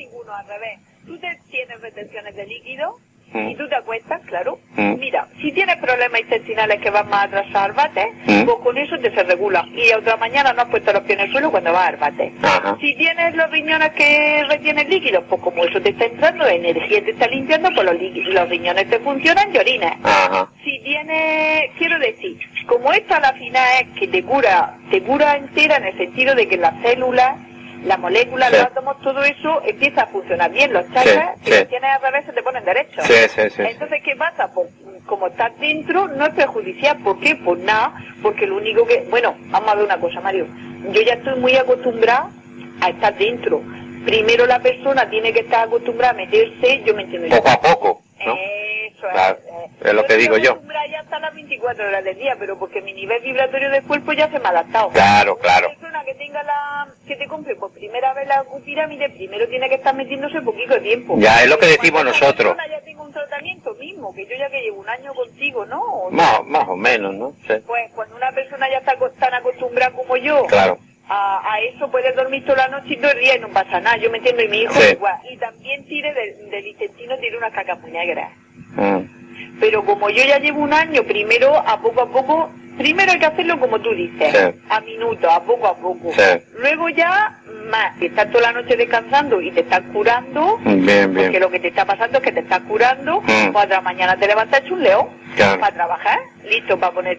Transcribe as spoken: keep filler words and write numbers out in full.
ninguno, al revés. Tú te tienes retenciones de líquido Mm. y tú te acuestas, claro. Mm. Mira, si tienes problemas intestinales que van más atrás al bate, Mm. pues con eso te se regula. Y a otra mañana no has puesto los pies en el suelo cuando vas al bate. Ajá. Si tienes los riñones que retienen líquidos, pues como eso te está entrando, energía te está limpiando, pues los, líqui- los riñones te funcionan y orines. Ajá. Si tienes, quiero decir, como esto a la final es que te cura, te cura entera en el sentido de que las células, la molécula, Sí. los átomos, todo eso empieza a funcionar bien. Los chakras, Sí, si sí. los tienes al revés, se te ponen derechos. Sí, sí, sí. Entonces, ¿qué pasa? Pues, como estás dentro, no es perjudicial. ¿Por qué? Pues nada, porque lo único que... Bueno, vamos a ver una cosa, Mario. Yo ya estoy muy acostumbrada a estar dentro. Primero la persona tiene que estar acostumbrada a meterse, yo me entiendo yo. Poco a poco, ¿no? Eso Claro, es. eh. es lo que digo yo. Estoy ya hasta las veinticuatro horas del día, pero porque mi nivel vibratorio del cuerpo ya se me ha adaptado. Claro, claro. Una persona que tenga la, que te compre por primera vez la pirámide, primero tiene que estar metiéndose poquito tiempo. Ya, es lo que decimos Cuando esa nosotros. persona ya tenga un tratamiento mismo, que yo ya que llevo un año contigo, ¿no? O sea, Más, más o menos, ¿no? Sí. pues cuando una persona ya está co- tan acostumbrada como yo, Claro. a, a eso puedes dormir toda la noche y todo el día y no pasa nada, yo me entiendo, y mi hijo Sí. igual. Y también tire del, del intestino, tiene unas cacas muy negras. Mm. Pero como yo ya llevo un año, primero a poco a poco, primero hay que hacerlo como tú dices, Sí. a minutos, a poco a poco. Sí. Luego ya, más, que estás toda la noche descansando y te estás curando, Bien, porque bien. lo que te está pasando es que te estás curando, Mm. pues otra mañana te levantas hecho un león Claro. para trabajar, listo para poner